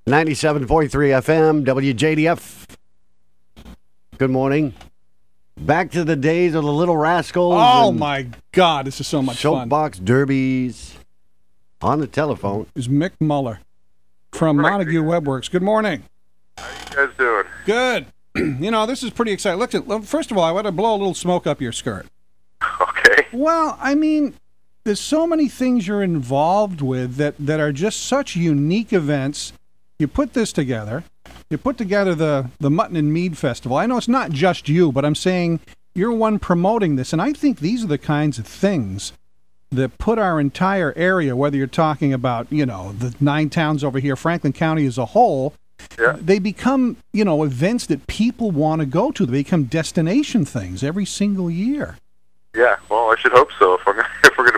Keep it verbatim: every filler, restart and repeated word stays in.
ninety-seven point three F M, W J D F. Good morning. Back to the days of the Little Rascals. Oh, and my God. This is so much fun. soapbox derbies. On the telephone is Mick Muller from Montague Webworks. Good morning. How you guys doing? Good. You know, this is pretty exciting. Look, at, first of all, I want to blow a little smoke up your skirt. Okay. Well, I mean, there's so many things you're involved with that, that are just such unique events. You put this together. You put together the, the Mutton and Mead Festival. I know it's not just you, but I'm saying you're one promoting this. And I think these are the kinds of things that put our entire area, whether you're talking about, you know, the nine towns over here, Franklin County as a whole, Yeah. they become, you know, events that people want to go to. They become destination things every single year. Yeah. Well, I should hope so. If we're gonna, if we're going